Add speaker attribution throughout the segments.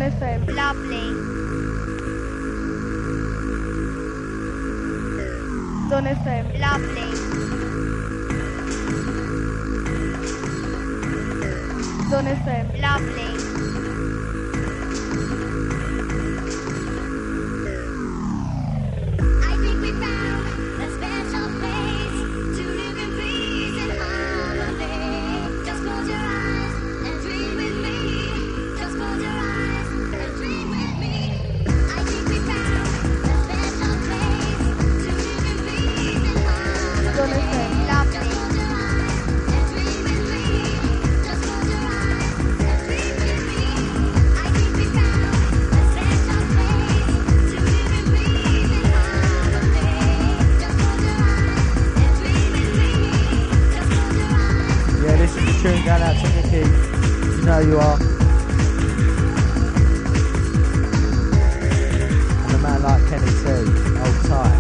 Speaker 1: FM.
Speaker 2: Lovely.
Speaker 1: Don FM.
Speaker 2: Lovely.
Speaker 1: Don FM.
Speaker 2: Lovely. I think we found a special place to live in peace and harmony. Just close your eyes and dream with me. Just close your eyes and dream with me. I think we found a special place to live in peace and harmony.
Speaker 1: Don FM.
Speaker 2: Lovely. Just close your eyes and dream with me. Just close your eyes and dream with me. I think we found a special place to live in peace and harmony. Just close your eyes and dream with me. Just close your eyes.
Speaker 3: Yeah, this is the tune going out to Nicky. You know you are. And a man like Kenny T, hold tight.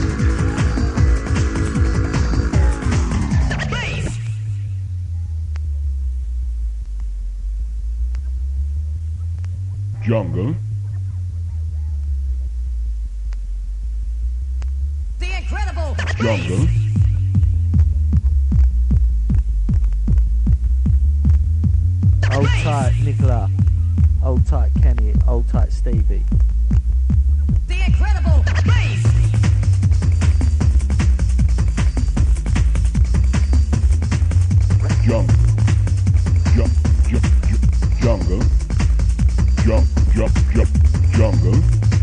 Speaker 4: Jungle.
Speaker 5: The incredible
Speaker 4: Jungle.
Speaker 3: Hold tight, Nicola. Hold tight, Kenny. Hold tight, Stevie.
Speaker 5: The incredible bass.
Speaker 4: Jungle. Jungle. Jungle.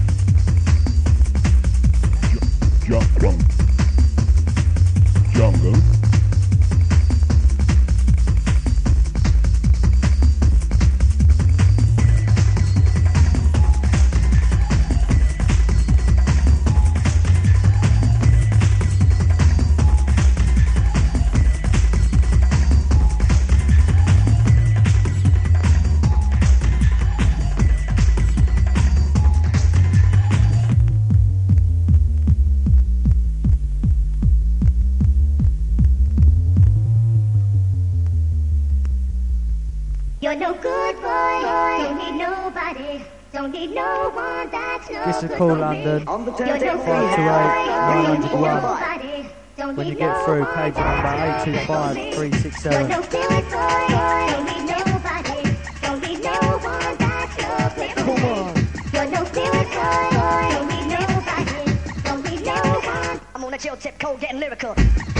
Speaker 4: Jungle.
Speaker 2: You're no good boy, don't need nobody, don't need no one that's no
Speaker 3: This is
Speaker 2: good
Speaker 3: Call
Speaker 2: for
Speaker 3: London.
Speaker 2: me.
Speaker 6: On the
Speaker 2: You're no
Speaker 6: turntable
Speaker 2: good
Speaker 6: we
Speaker 2: boy,
Speaker 6: have
Speaker 2: don't need
Speaker 3: 901.
Speaker 2: nobody, don't
Speaker 3: When you
Speaker 2: need
Speaker 3: get
Speaker 2: no
Speaker 3: through,
Speaker 2: one
Speaker 3: page
Speaker 2: that's
Speaker 3: number
Speaker 2: no good for me.
Speaker 3: 825367.
Speaker 2: You're no good boy, don't need nobody, don't need no one that's no good for me. You're no good boy, don't need nobody, don't need no one.
Speaker 5: I'm on a chill tip, cold, getting lyrical.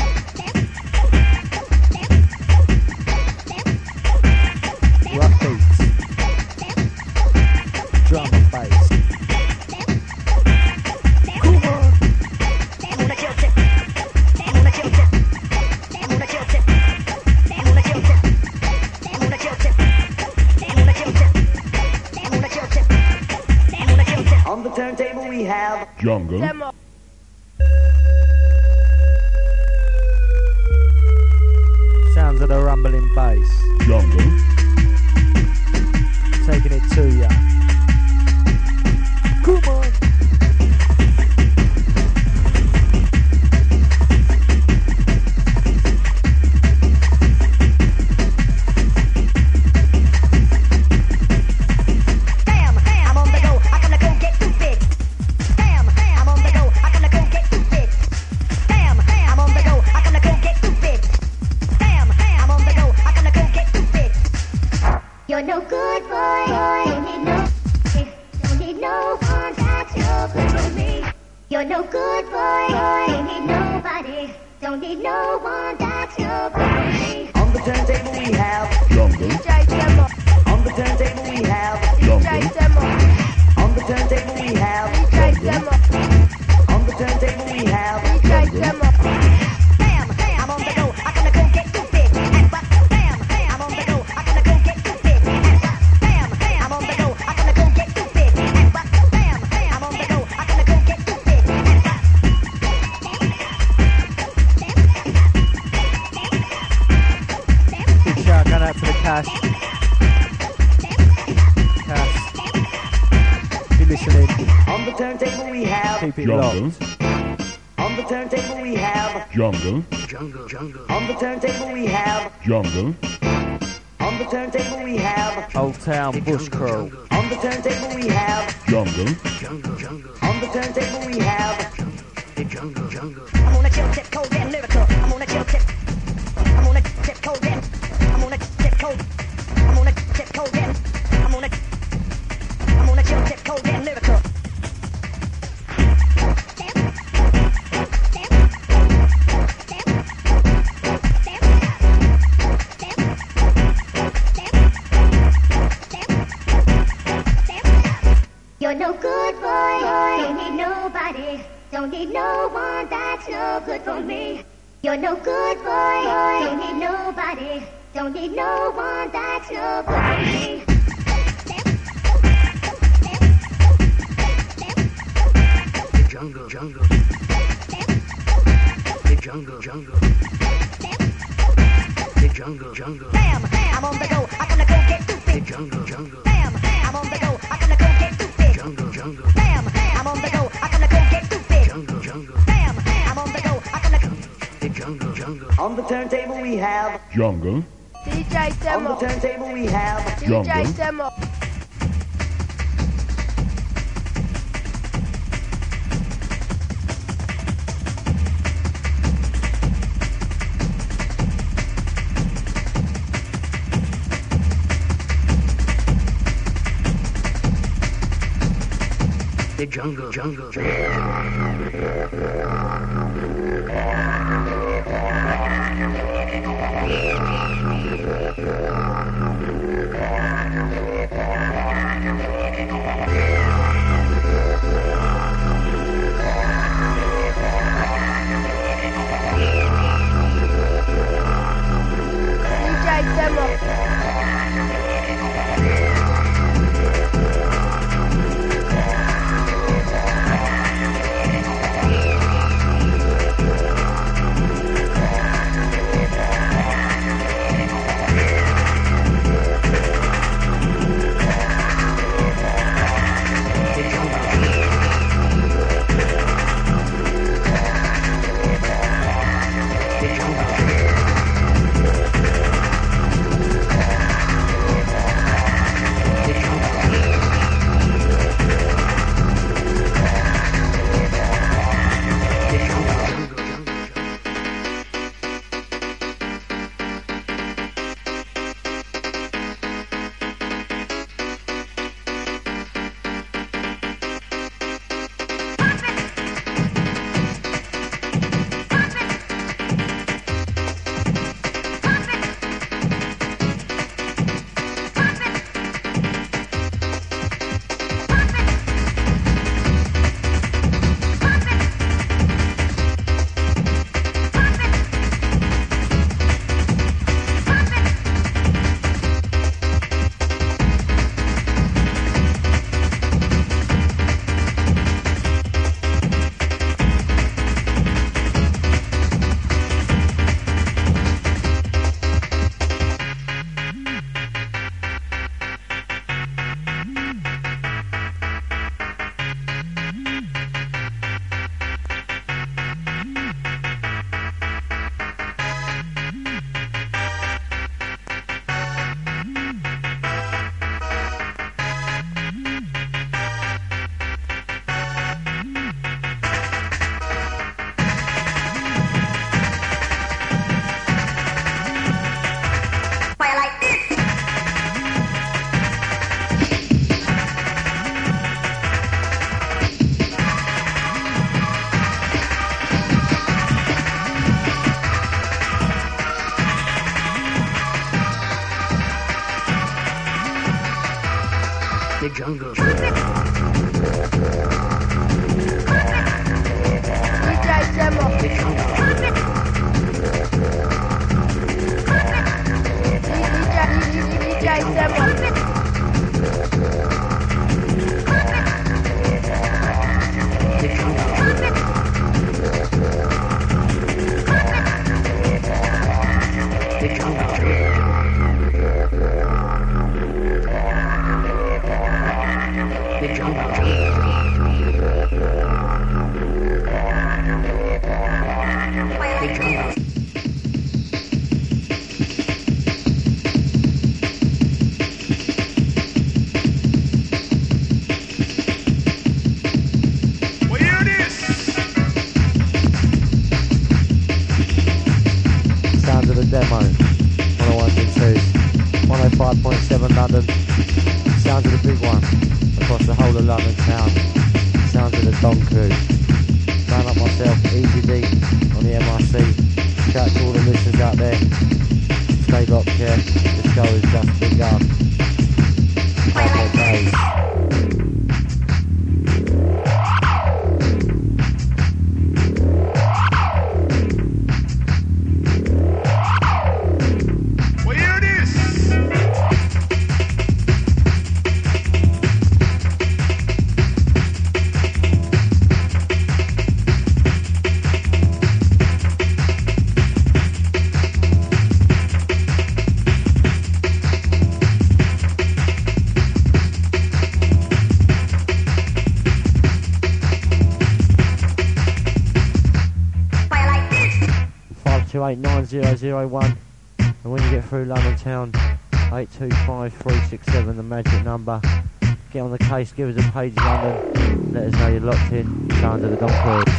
Speaker 3: Rough beats. Drum and bass.
Speaker 5: I'm on a chill tip. I'm on a chill tip. I'm on a chill tip. I'm on a chill tip. I'm on a chill tip. I'm on a chill tip. I'm on a chill tip. I'm on a chill tip.
Speaker 6: On the turntable we have
Speaker 4: Jungle.
Speaker 1: Demo.
Speaker 3: Sounds of the rumbling bass.
Speaker 4: Jungle.
Speaker 3: Taking it to ya. Come on.
Speaker 5: Damn, I'm on the go. I gotta go get stupid. Damn, I'm on the go. I gotta go get stupid. Damn, I'm on the go. I gotta go get stupid. Damn, I'm on the go. I gotta go get stupid.
Speaker 2: You're no good boy, don't need no one that's no good for me. You're no good boy, don't need nobody, don't need no one that's no good for me.
Speaker 6: on the turntable we have
Speaker 4: Jungle.
Speaker 1: DJ Demo.
Speaker 6: on the turntable we have
Speaker 1: DJ Demo.
Speaker 6: on the turntable we have
Speaker 1: DJ Demo.
Speaker 6: on the turntable we have
Speaker 1: DJ Demo.
Speaker 5: Damn, I'm on the go. I gotta go get stupid. And but damn, I'm on the go. I gotta go get stupid. And but damn, I'm on the go. I gotta go get stupid. And but damn, I'm on the go. I gotta go get stupid. And but
Speaker 3: Big shout going out to the Cash. Cash. If you're listening,
Speaker 6: on the turntable we have
Speaker 3: keep it
Speaker 4: Jungle.
Speaker 3: locked.
Speaker 6: on the turntable we have
Speaker 4: Jungle.
Speaker 6: on the turntable we have
Speaker 4: Jungle.
Speaker 6: on On the turntable we have.
Speaker 3: Old Town Bush Crew.
Speaker 6: On the turntable we have.
Speaker 4: jungle,
Speaker 6: On the turntable we have.
Speaker 5: I'm on a chill tip, cold and lyrical. I'm on a chill tip. I'm on a tip, cold and. I'm on a tip, cold. I'm on a tip, cold and. I'm on a chill tip, cold and lyrical.
Speaker 2: You're no good boy, don't need nobody, don't need no one that's no good for me. You're no good boy, don't need nobody, don't need no one that's no good for me.
Speaker 7: Jungle, jungle. Big jungle, jungle. Big jungle, jungle.
Speaker 5: Bam, I'm on the go. I'm gonna go get stupid.
Speaker 7: Big jungle, jungle.
Speaker 5: Bam, I'm on the go. I'm gonna go get stupid.
Speaker 7: Jungle, jungle.
Speaker 5: Bam, I'm on the go. I'm gonna go get stupid.
Speaker 7: Jungle, jungle.
Speaker 5: Bam, I'm on the go. I'm gonna go.
Speaker 7: Big jungle, jungle.
Speaker 6: On the turntable we have.
Speaker 4: jungle,
Speaker 1: DJ
Speaker 6: On the
Speaker 1: Demo.
Speaker 6: turntable we have.
Speaker 1: DJ
Speaker 4: jungle.
Speaker 1: Demo.
Speaker 7: Big jungle, jungle.
Speaker 1: DJ Demo.
Speaker 7: Big jungle.
Speaker 1: DJ Demo.
Speaker 7: Big jungle.
Speaker 1: DJ Demo.
Speaker 7: Big jungle. Big jungle. Big jungle. Big jungle.
Speaker 3: demo. 101s and 2s. 105.7 London. Sounds of the big one. Across the whole of London town. Sounds of the Don Crew. Man up myself, Easy D on the MRC. Shout out to all the listeners out there. Stay locked here. The show has just begun. Couple days. to 89001, and when you get through London town, 825367, the magic number. Get on the case, give us a page London, let us know you're locked in. Sound of the Don Crew.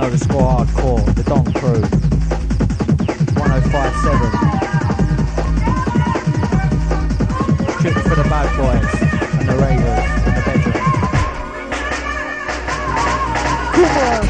Speaker 3: know the score hardcore, the Don Crew. 1057. Strictly for the bad boys and the ravers in the bedroom. Come on!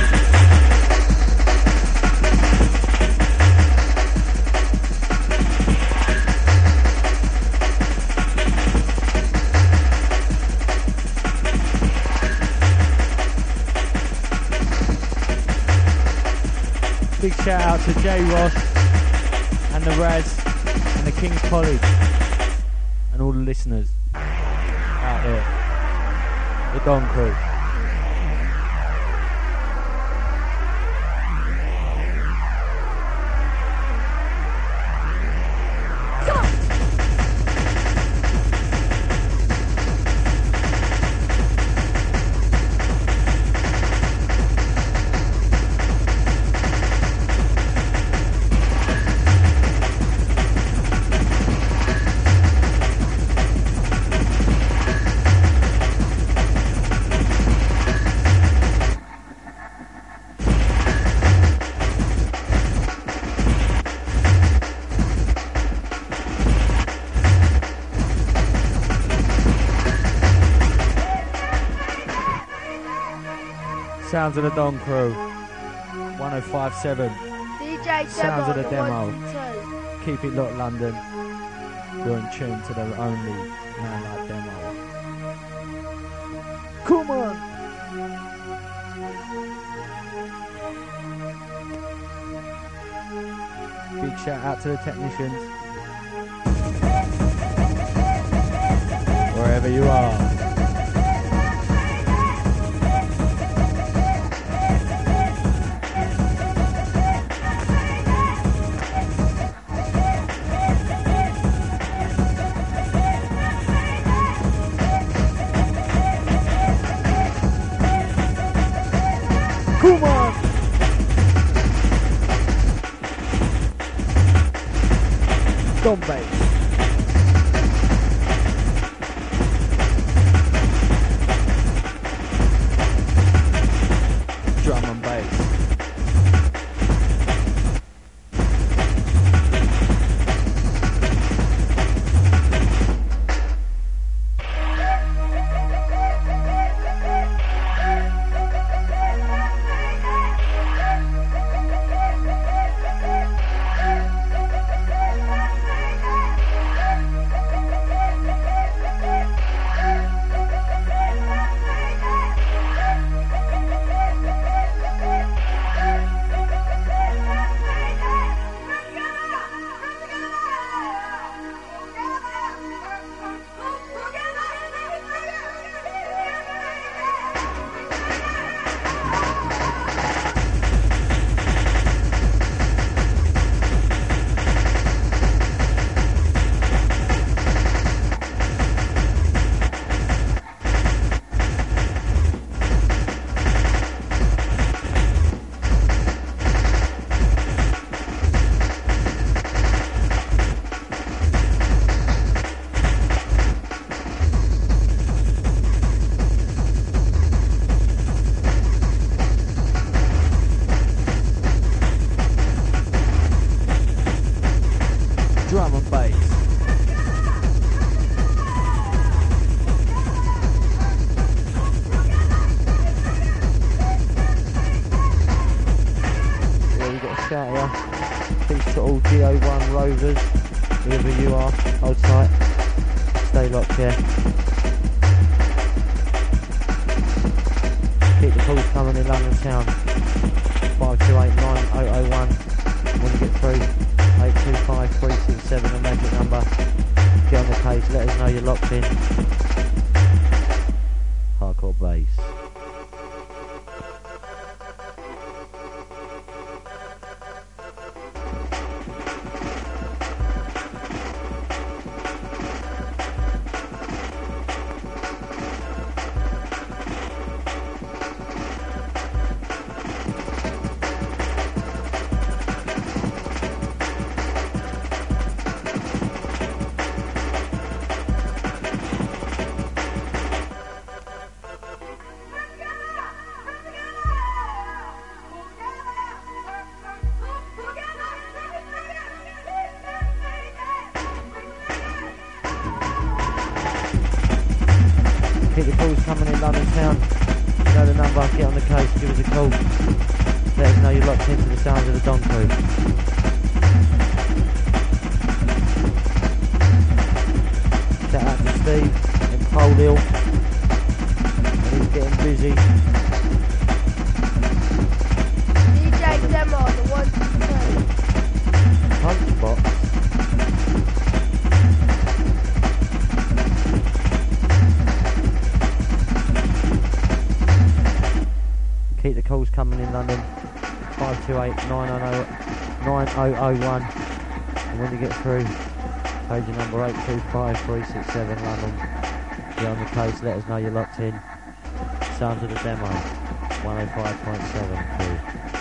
Speaker 3: Big shout out to J Ross and the Raz and the King's College and all the listeners out there. The Don Crew. Sounds of the Don Crew. 1057.
Speaker 1: DJ
Speaker 3: Sounds of the demo.
Speaker 1: 1, 2.
Speaker 3: Keep it locked, London. You're in tune to the only man like demo. Come on! Big shout out to the technicians. Wherever you are. Come on! Drum bass. Drum and bass. Drum and bass. Yeah, we got a shout here. Peace to all GO1 rovers, whoever you are. Hold tight. Stay locked here. Keep the calls coming in London town. 5289 when you get through. 825367, the magic number. Get on the case, let us know you're locked in. Hardcore bass. the calls coming in London town. You know the number, get on the case, give us a call. Let us know you're locked into the sounds of the Don Crew. Shout out to Steve in Pole Hill. And he's getting busy.
Speaker 1: DJ Demo, the 1, 2, 3.
Speaker 3: Punchbox. Keep the calls coming in London. 528-900-9001. And when you get through, page number 825367 London. Get on the case, let us know you're locked in. Sounds of the Demo. 105.7 crew.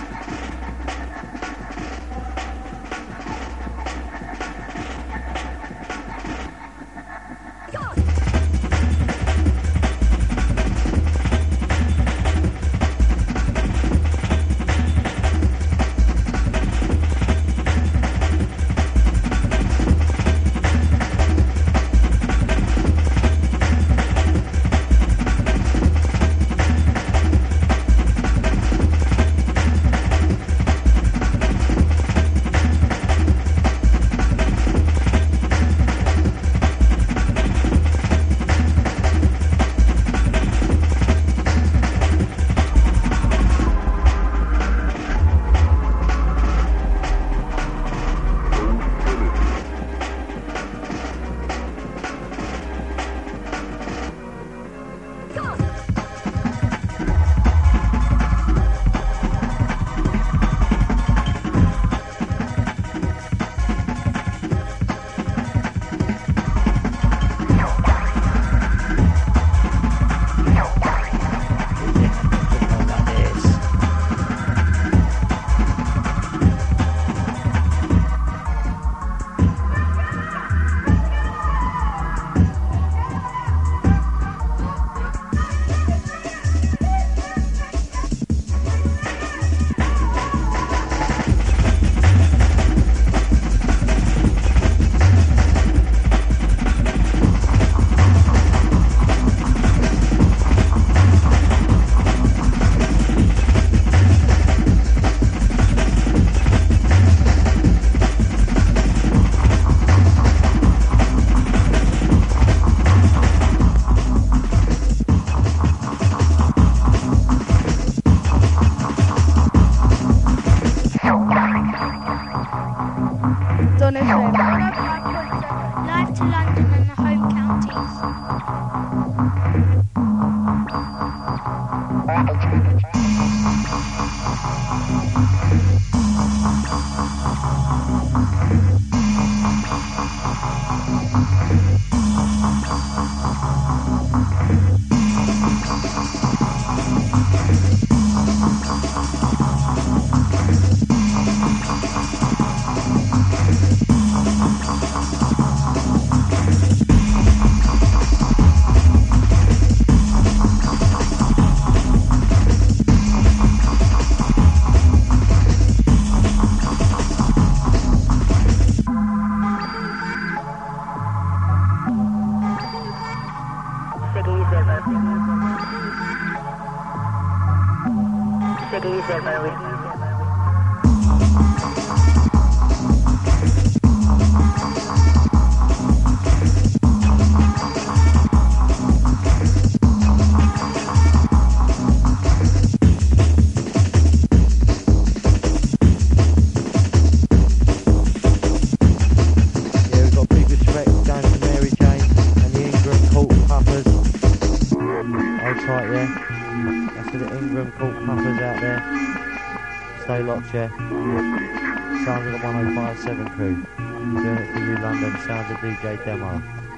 Speaker 3: Yeah. Sounds of the 105.7 crew. Doing it for you, London. Sounds of DJ Demo.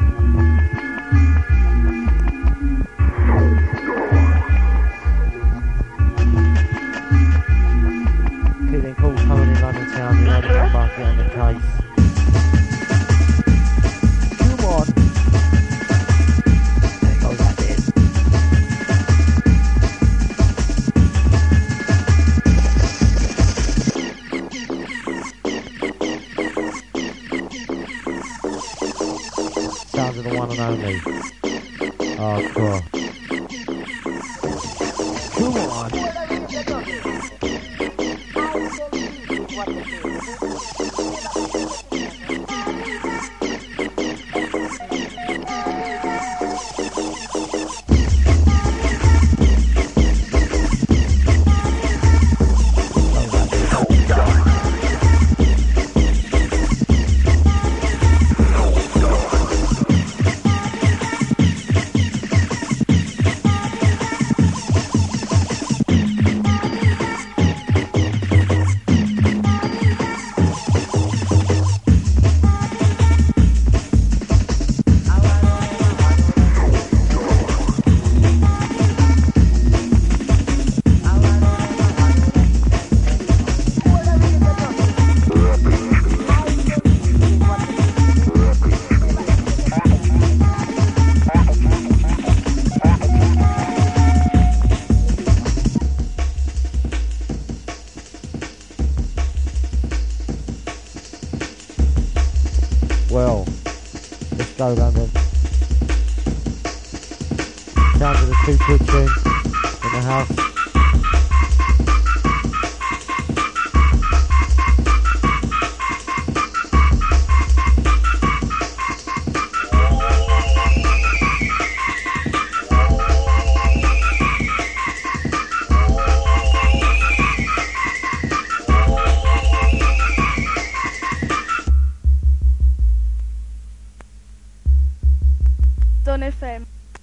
Speaker 3: Keep them calls coming in London town. You know the number. Get on the case. Come on. Goes like this. Sounds of the one and only. Oh, cool. Come on. Well, let's go, London. Sounds of the 2 Quick tune in the house.
Speaker 1: Don FM.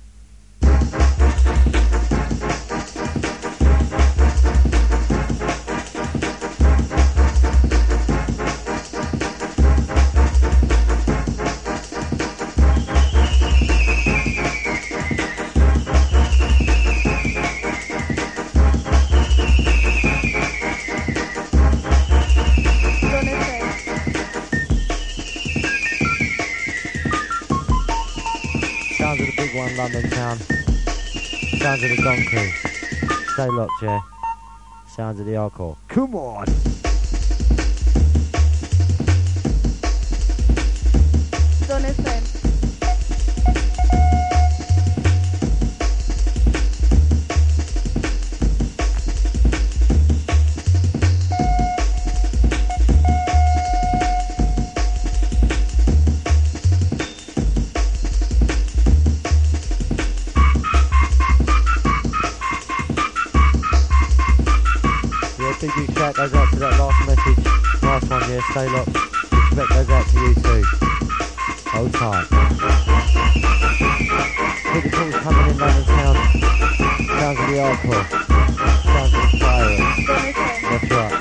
Speaker 1: Don FM.
Speaker 3: Sounds of the big one, London town. Sounds of the Don Crew. Stay locked, yeah. Sounds of the hardcore. Come on!
Speaker 1: Don FM.
Speaker 3: Big shout goes out to that last message. Last one, yeah, stay locked. Respect goes out to you too. Hold tight. Big calls coming in London town. Sounds of the hardcore. Sounds of the fire.
Speaker 1: Don FM.
Speaker 3: That's right.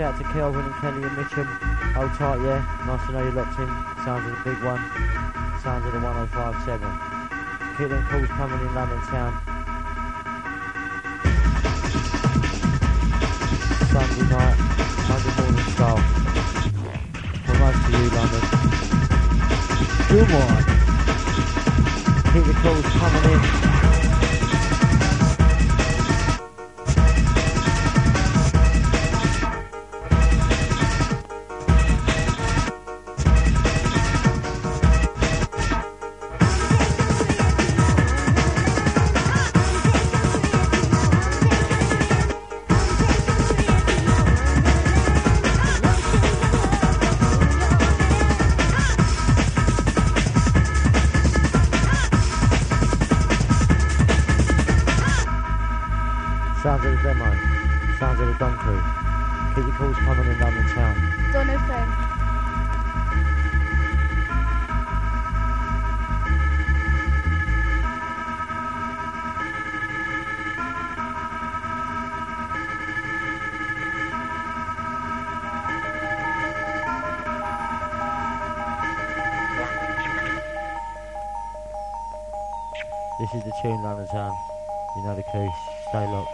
Speaker 3: out to Kelvin and Kelly and Mitchum. Hold tight, yeah. Nice to know you're locked in. Sounds of the big one. Sounds of the 1057. Keep them calls coming in London town. Sunday night, Monday morning style. For most of you, London. Come on. Keep the calls coming in. Sounds of the demo. Sounds of the Don Crew. Keep your calls coming in London town.
Speaker 1: Don FM.
Speaker 3: This is the tune, London town. You know the key. Stay locked.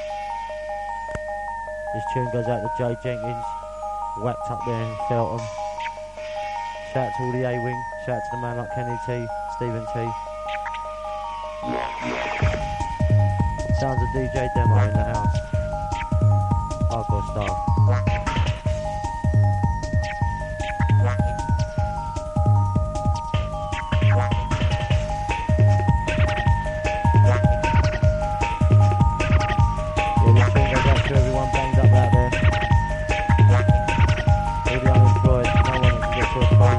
Speaker 3: This tune goes out to Jay Jenkins, whacked up there in Feltham. Shout out to all the A-Wing, shout out to the man like Kenny T, Stephen T. Sounds of DJ Demo in the house. Hardcore style. Everyone banged up out there. All the unemployed, no one can get to a phone.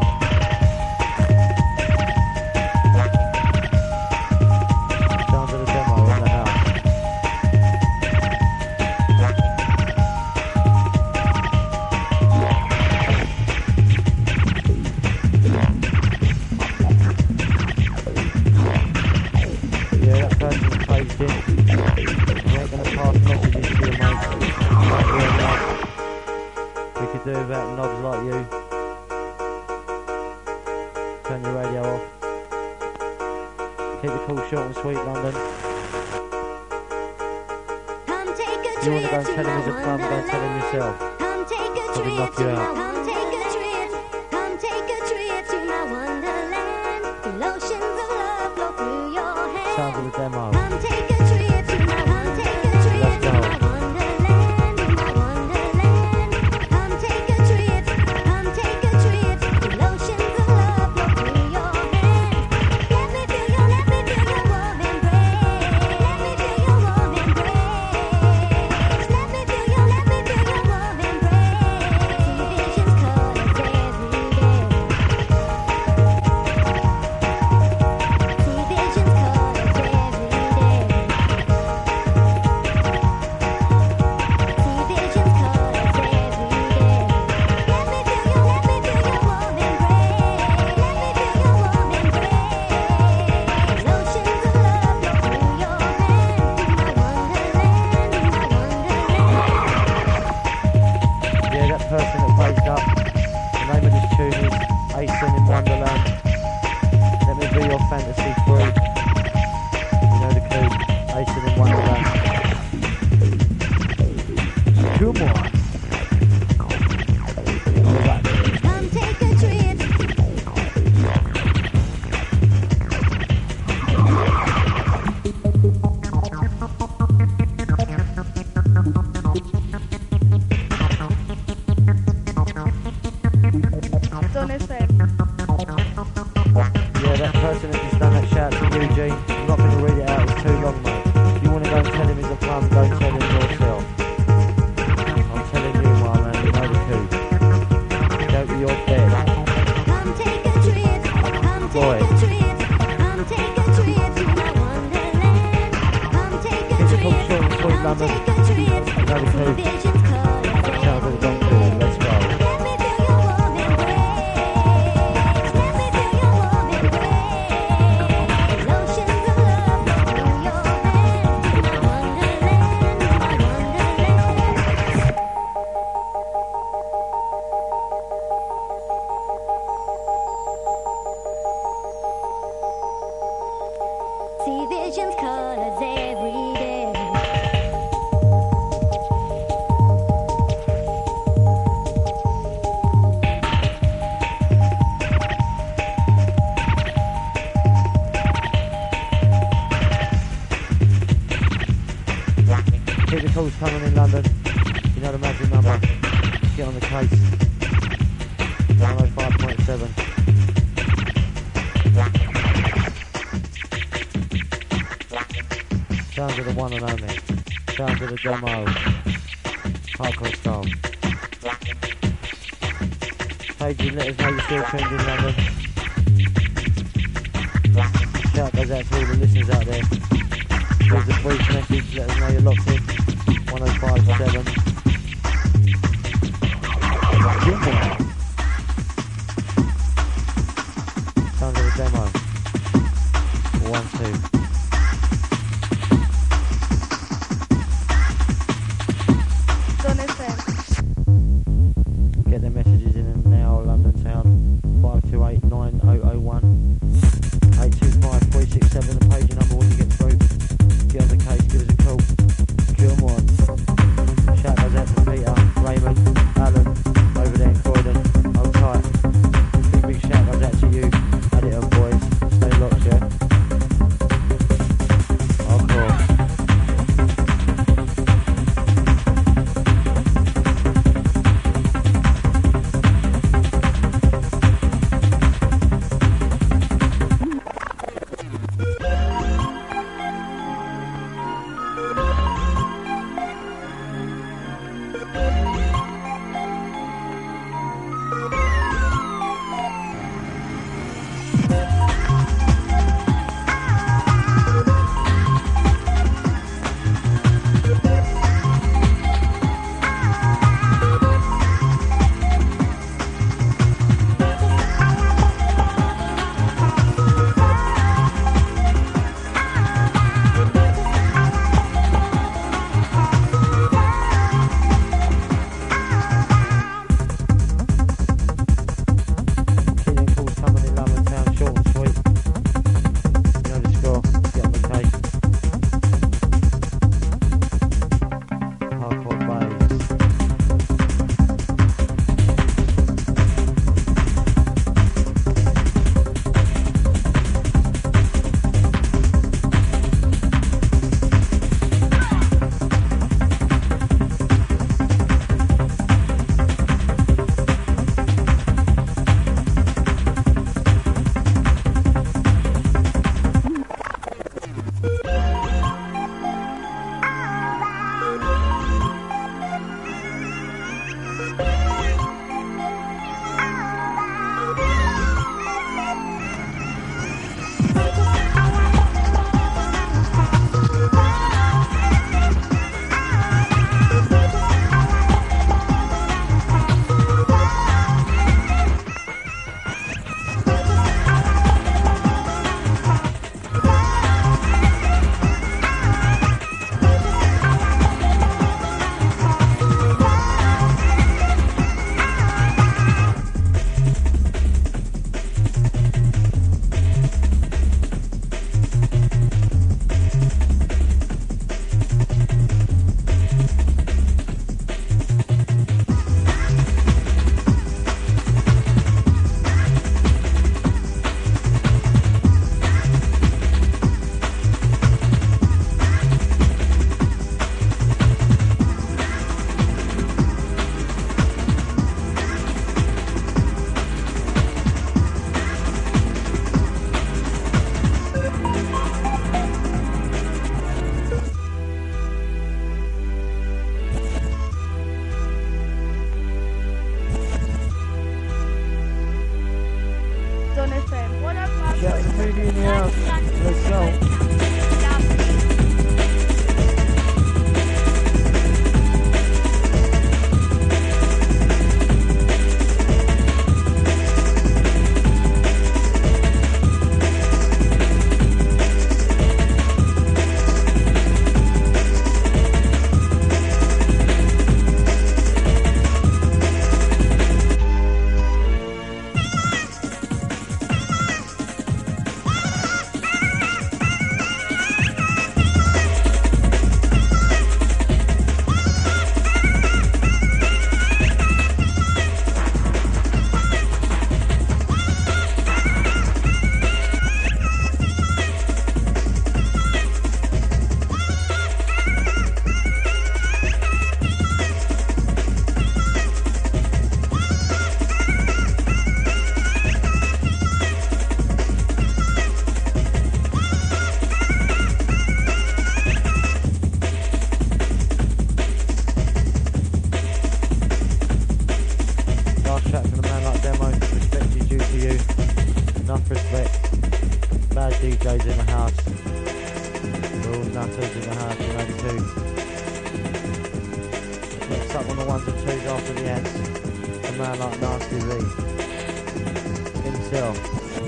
Speaker 3: Sounds of the demo in the house. Yeah, that person's paged in. You ain't gonna pass messages to your mates. We could do without knobs like you. Turn your radio off. Keep the call short and sweet, London. If you want to go and tell him he's a plum, go and tell him yourself. Probably knock you out.
Speaker 2: Come take a trip to my wonderland. The oceans of love flow through your hands.
Speaker 3: Sounds of the demo.
Speaker 2: Come take a trip to my wonderland.
Speaker 3: Let's go.
Speaker 2: Come take a trip. The oceans of love flow through your hands. Let me feel your warm embrace. Let me feel your warm embrace. Let me feel your warm embrace. See visions colors every day. See visions colors every day.
Speaker 3: Person that paged up. The name of this tune is Asen in Wonderland. Let me be your fantasy free. You know the clue. Asen in Wonderland. Come on.
Speaker 2: Come take a trip.
Speaker 1: Don FM.
Speaker 3: Yeah, that person that just done that, shout out to Eugene. I'm not going to read it out, it's too long, mate. If you want to go and tell him he's a plum, go and tell him yourself. I'm telling you, my man, you know the coup. Go to your bed.
Speaker 2: Come take a trip. Come
Speaker 3: Boy.
Speaker 2: take a trip. Come take a trip to my wonderland. Come take a
Speaker 3: Keep the
Speaker 2: trip.
Speaker 3: call short and sweet,
Speaker 2: Come
Speaker 3: London.
Speaker 2: take a trip.
Speaker 3: You know the
Speaker 2: See
Speaker 3: coup.
Speaker 2: visions colors
Speaker 3: Sounds of the Don Crew, let's go.
Speaker 2: Let me feel your warm embrace. Let me feel your warm embrace. Oceans of love flow through your hands. My wonderland, my wonderland.
Speaker 3: calls coming in London. You know the magic number. Get on the case. 105.7. Sounds of the one and only. Sounds of the demo. Hardcore style. Pagey, let us know you're still tuned in London. Shout goes out to all the listeners out there. Here's a brief message, let us know you're locked in. 105.7. Sounds of the demo. 1, 2.
Speaker 1: Zone FM.
Speaker 3: Get the messages in now, London Town. 528 9001 825 367, the page number when you get through. Get on the case, give us a call. Come on. Shout goes out to Peter, Raymond, Alan, over there in Croydon. Hold tight. Big shout goes out to you. Add it on, boys. Stay locked, yeah? Hardcore. enough respect. Bad DJs in the house. We're all nutters in the house, you know the two. Next up on the ones and twos after the ads, a man like Nasty Lee himself.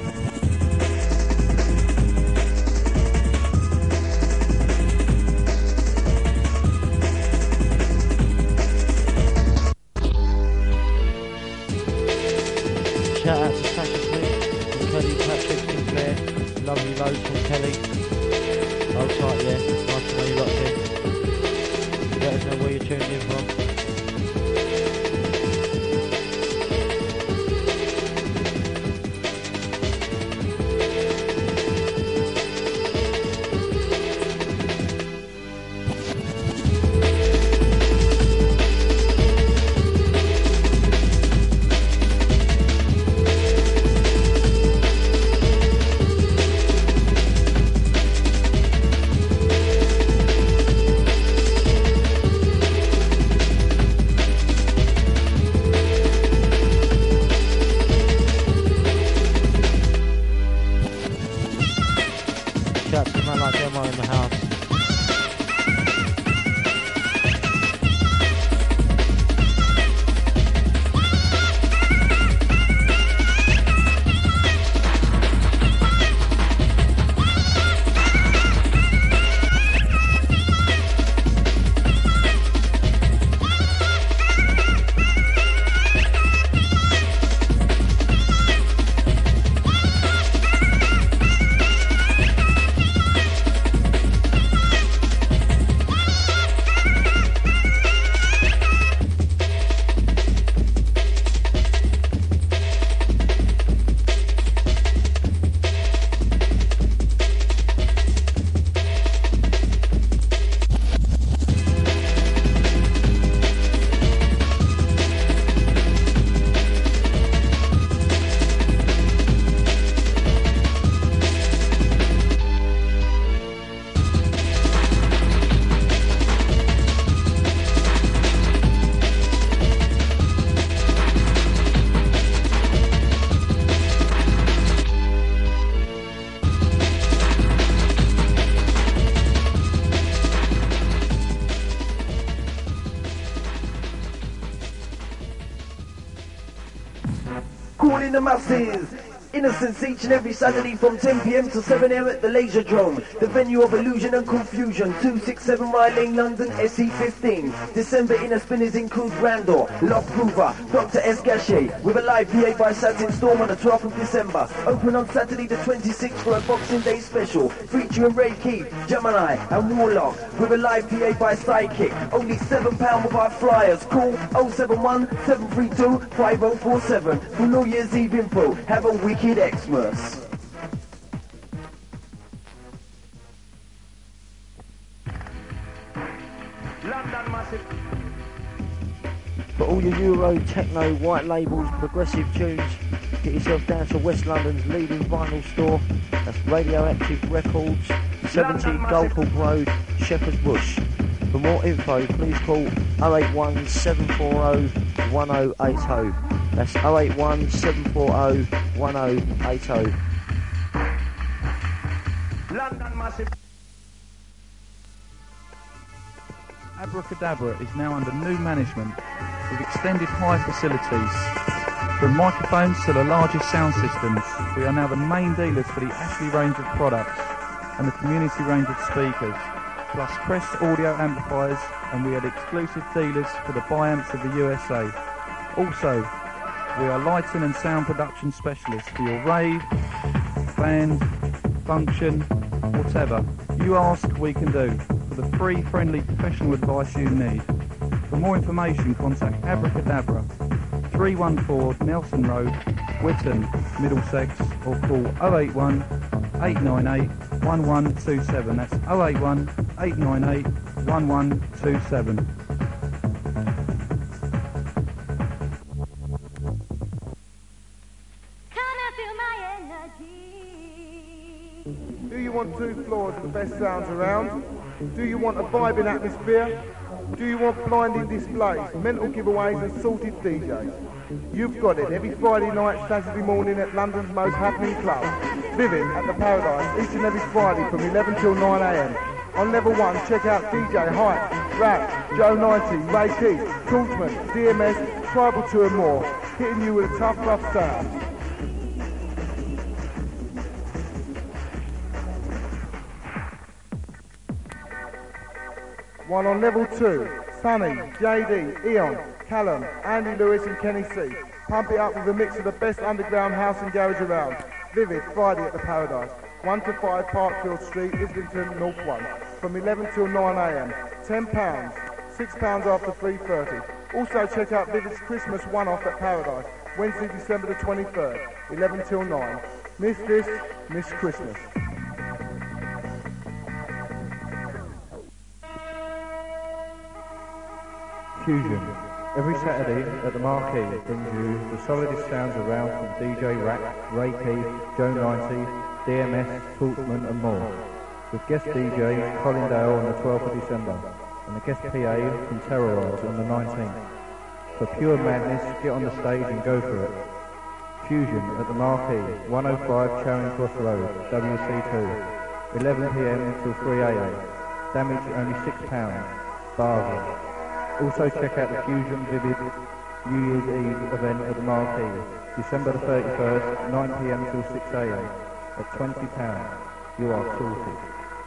Speaker 3: Shout out to Sasha Smith from Kelly Patrick Sinclair. Lovely loads from Kelly. Hold tight, yeah. Nice to know you locked in. Let us know where you're tuned in from. Shout out to a man like Demo in the house.
Speaker 6: Calling the masses. Innocence each and every Saturday from 10 p.m. to 7 a.m. at the Laserdrome, the venue of illusion and confusion. 267 Rye Lane, London, SE15. December inner spinners include Randor, Love Groover, Dr. S. Gachet, with a live PA by Satin Storm on the 12th of December. Open on Saturday the 26th for a Boxing Day special, featuring Ray Keith, Gemini and Warlock, with a live PA by Sidekick. Only £7 with our flyers. Call 071 732 5047 for New Year's Eve info. Have a wicked Xmas.
Speaker 8: London Massive.
Speaker 3: For all your Euro, techno, white labels, progressive tunes, get yourself down to West London's leading vinyl store. That's Radioactive Records, 70 Goldhawk Road, Shepherd's Bush. For more info, please call 081 740 1080. That's 081 740 1080.
Speaker 8: London Massive.
Speaker 9: Abracadabra is now under new management with extended high facilities. From microphones to the largest sound systems, we are now the main dealers for the Ashley range of products and the community range of speakers, plus Crest audio amplifiers, and we are the exclusive dealers for the Biamps of the USA. Also, we are lighting and sound production specialists for your rave, band, function, whatever. You ask, we can do, for the free, friendly, professional advice you need. For more information, contact Abracadabra, 314 Nelson Road, Whitton, Middlesex, or call 081 898 1127. That's 081 898 1127.
Speaker 10: Do you want 2 floors of the best sounds around? Do you want a vibing atmosphere? Do you want blinding displays, mental giveaways and sorted DJs? You've got it every Friday night, Saturday morning at London's most happening club, Vivid at the Paradise, each and every Friday from 11 till 9 a.m. On level 1, check out DJ Hype, Rap, Joe 90, Ray Keith, Talkman, DMS, Tribal 2 and more, hitting you with a tough, rough sound. One on level 2, Sunny, JD, Eon, Callum, Andy Lewis and Kenny C. Pump it up with a mix of the best underground house and garage around. Vivid, Friday at the Paradise. 1 to 5 Parkfield Street, Islington, North 1. From 11 till 9 a.m. £10, £6 after 3:30. Also check out Vivid's Christmas one-off at Paradise, Wednesday, December the 23rd, 11 till 9. Miss this, miss Christmas.
Speaker 11: Fusion. Every Saturday at the Marquee brings you the solidest sounds around from DJ Rack, Ray Keith, Joe 90, DMS, Talkman and more. With guest DJ Colin Dale on the 12th of December and the guest PA from Terrorize on the 19th. For pure madness, get on the stage and go for it. Fusion at the Marquee, 105 Charing Cross Road, WC2, 11 p.m. till 3 a.m. Damage only £6. Bargain. Also check out the Fusion Vivid New Year's Eve event at the Marquee, December the 31st, 9 p.m. till 6 a.m. at £20. You are sorted.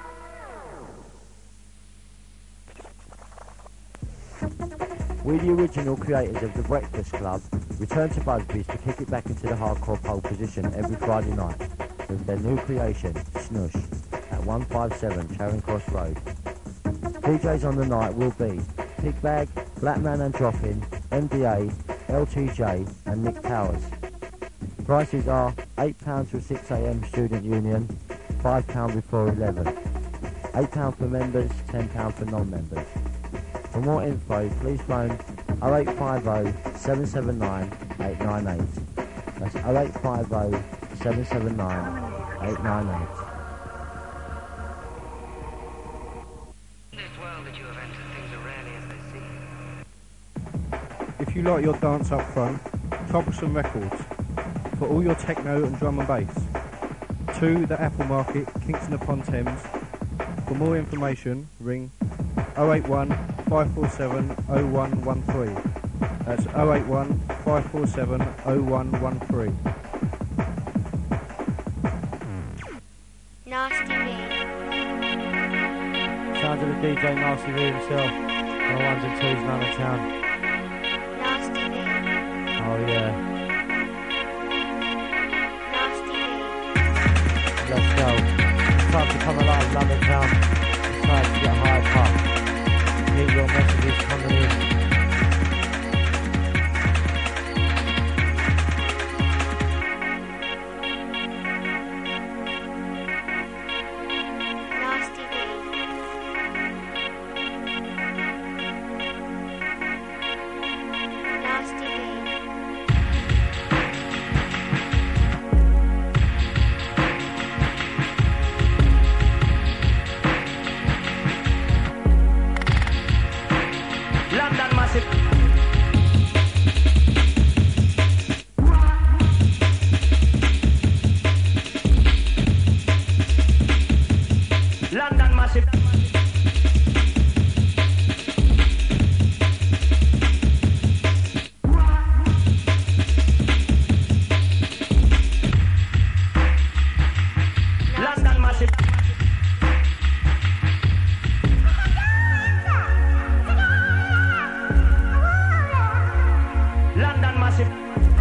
Speaker 3: We, the original creators of The Breakfast Club, return to Busby's to kick it back into the hardcore pole position every Friday night with their new creation, Snush, at 157 Charing Cross Road. DJs on the night will be Pigbag, Blackman and Droppin, MDA, LTJ and Nick Towers. Prices are £8 for 6am student union, £5 before 11. £8 for members, £10 for non-members. For more info, please phone 0850 779 898. That's 0850 779 898.
Speaker 11: If you like your dance up front, Troublesome Records. For all your techno and drum and bass. 2 The Apple Market, Kingston upon Thames. For more information, ring 081 547 0113. That's 081 547 0113.
Speaker 2: Nasty V.
Speaker 3: Sounds of the DJ Nasty V himself. On the 1s and 2s around the town.
Speaker 2: Nasty V.
Speaker 3: Oh yeah.
Speaker 2: Nasty V.
Speaker 3: Let's go. It's time to come alive, London town. It's time to get high pop. Get your messages coming in.
Speaker 2: Nasty V. Nasty V.
Speaker 8: London Massive. London Massive. London Massive. London Massive.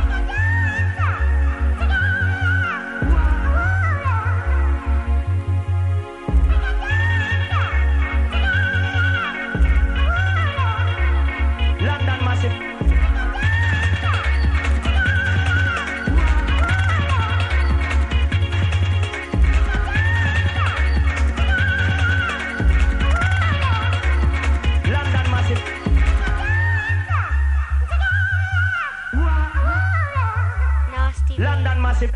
Speaker 8: London Massive. London Massive.
Speaker 2: Nasty V.
Speaker 8: London Massive.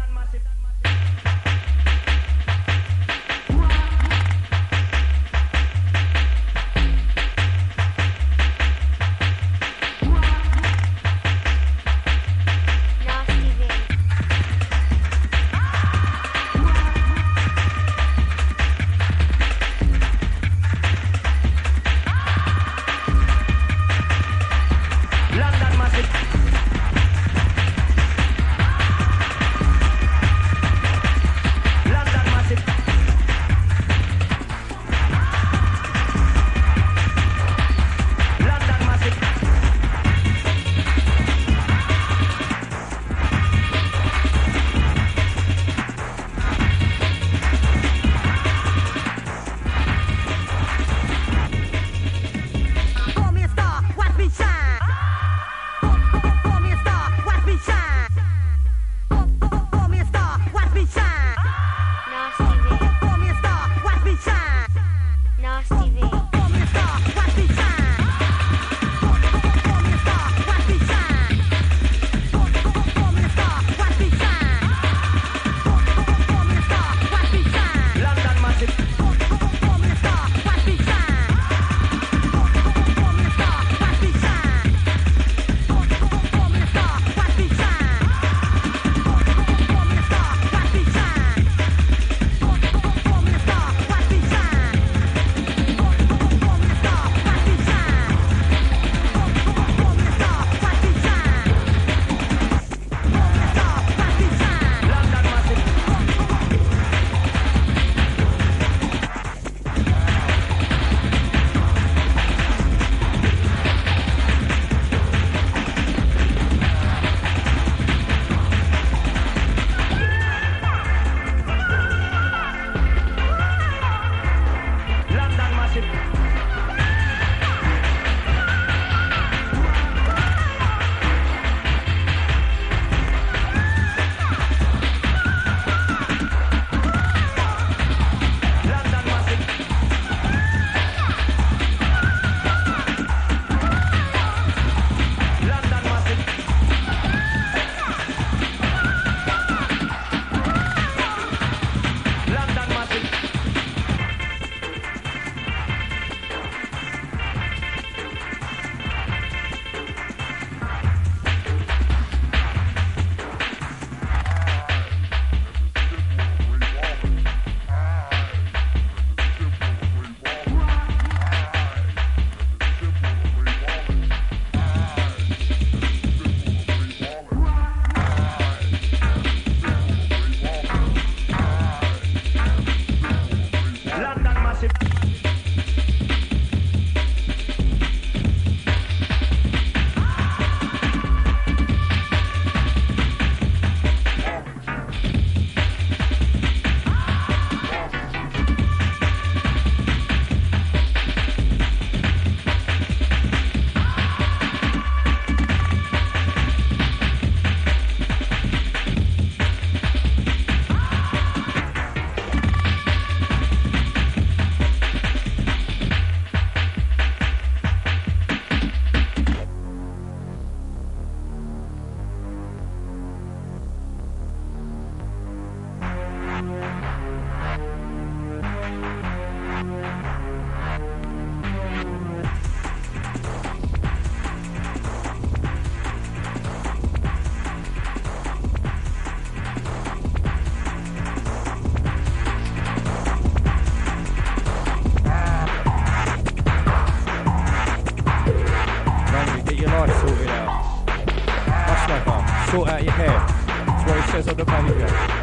Speaker 9: sort out your hair. That's what it says on the paper.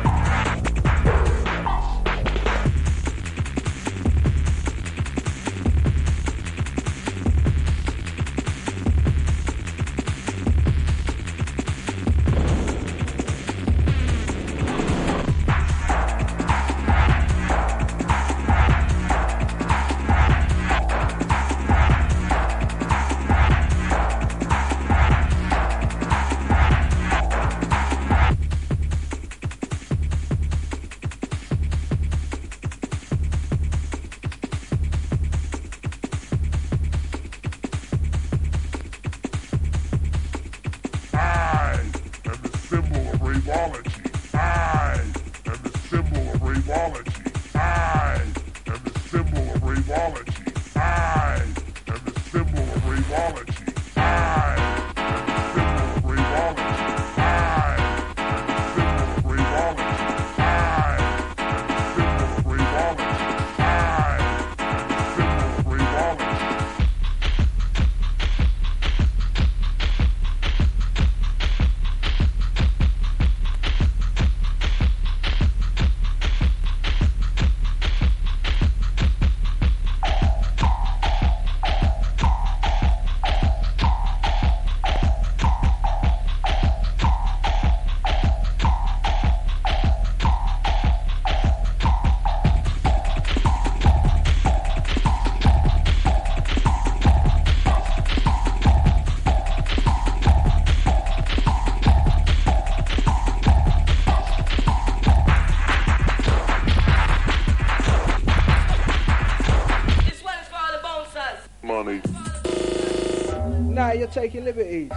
Speaker 10: Nah, you're taking liberties.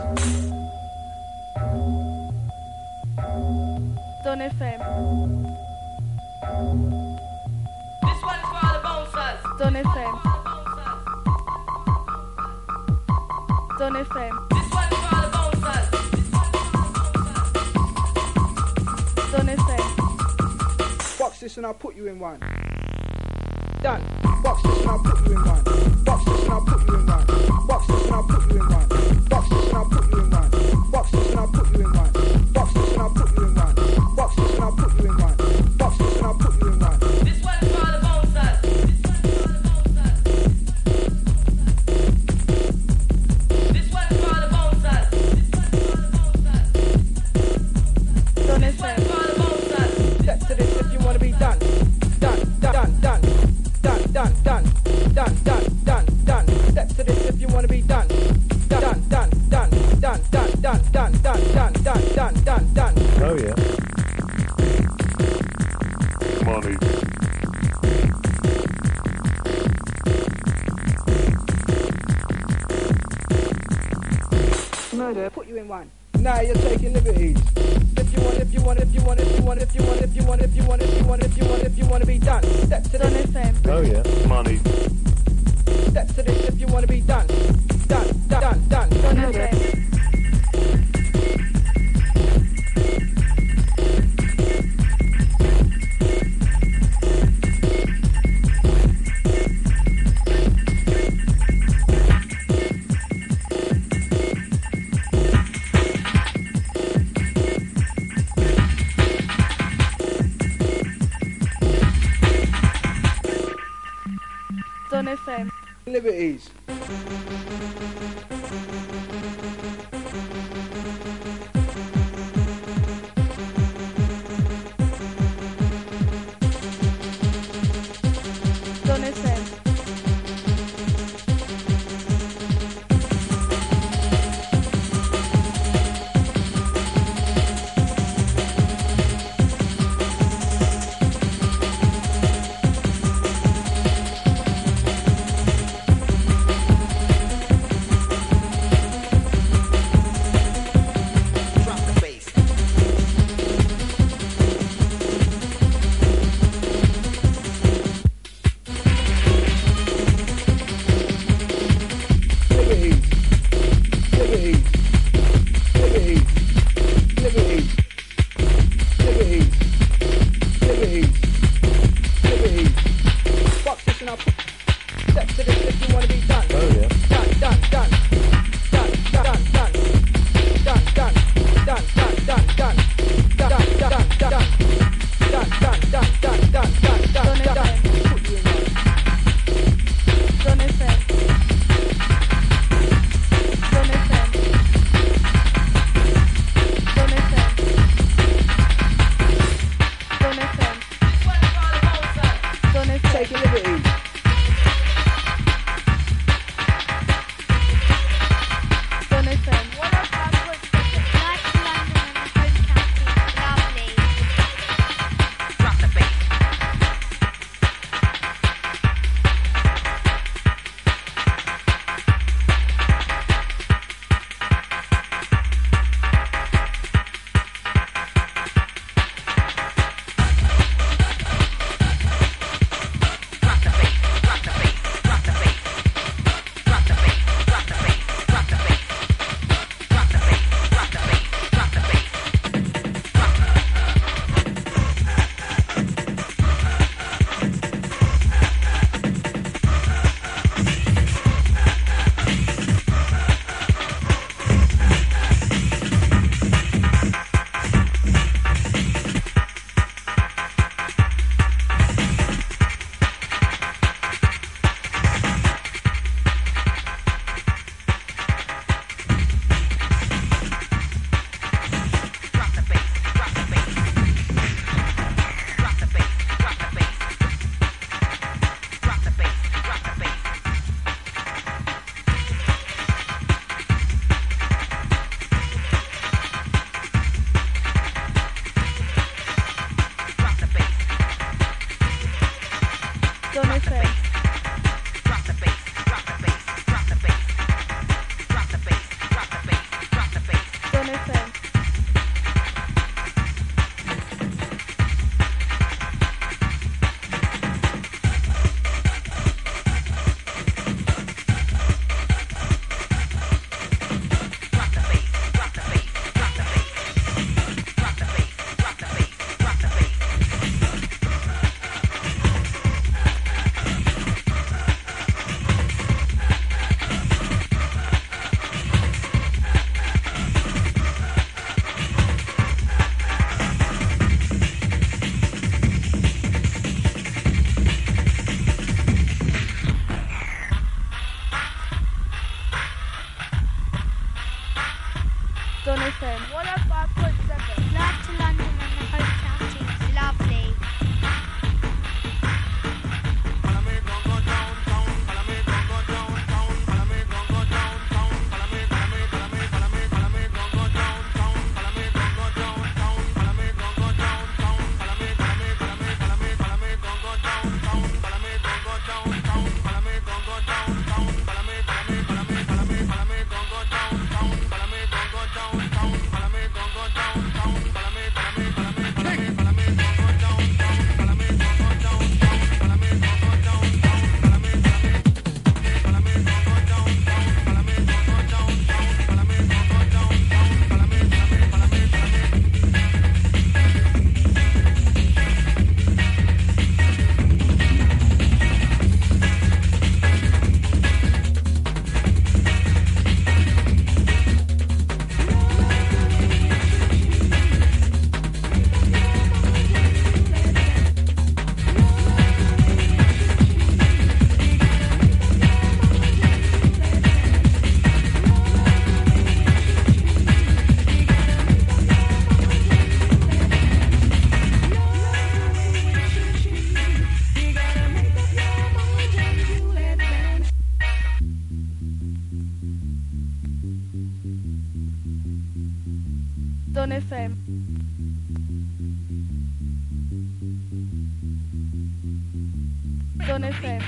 Speaker 1: Don FM.
Speaker 8: This one is for all the bouncers.
Speaker 1: Don FM. Don FM.
Speaker 8: This one is for all the bouncers.
Speaker 1: Don FM.
Speaker 10: Box this and I'll put you in one. Done. Box this and I'll put you in one. Box this and I'll put you in one. Box this and I'll put you in one. Box this and I'll put you in one. Box this and I'll put you in one. Box this and I'll put you in one. Box this and I'll put you in one. Box this and I'll put you in one.
Speaker 8: This one is for all the bouncers. This one is for all the bouncers.
Speaker 1: Don
Speaker 8: This one is for all the bouncers.
Speaker 10: Step to this if you want to be done. Done, done, done, done, done, done, done, done, done, done. Step to this if you want to be done. Done, done, done, done, done, done, done, done, done, done, done, done, done.
Speaker 11: Oh yeah.
Speaker 4: Money.
Speaker 10: Murder, put you in one. Nah, you're taking liberties. If you want, if you want, if you want, if you want, if you want, if you want, if you want, if you want, if you want, if you want to be done. Step to
Speaker 1: Don
Speaker 10: this.
Speaker 1: FM.
Speaker 11: Oh yeah.
Speaker 4: Money.
Speaker 10: Step to this if you want to be done. Done, done, done,
Speaker 1: Don
Speaker 10: done.
Speaker 1: FM. Don FM.
Speaker 10: Liberties.
Speaker 1: Don FM. Don FM.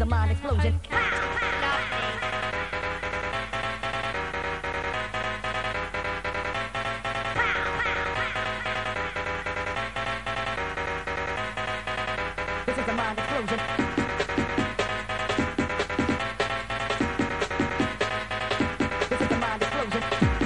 Speaker 5: a mind explosion. This is a mind explosion. This is a mind explosion.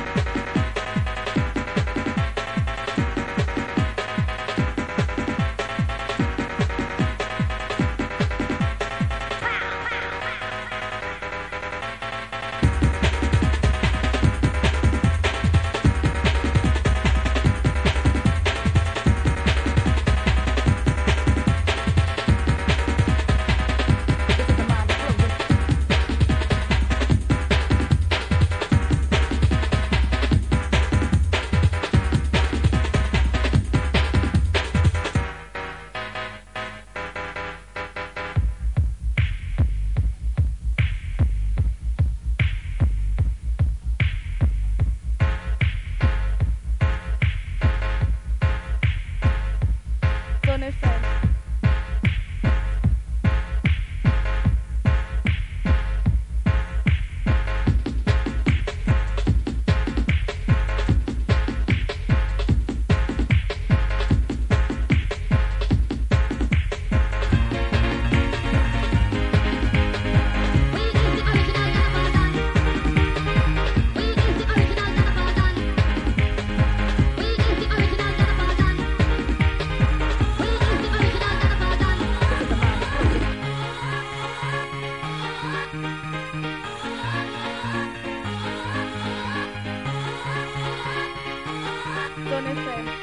Speaker 1: Zone FM. Zone FM.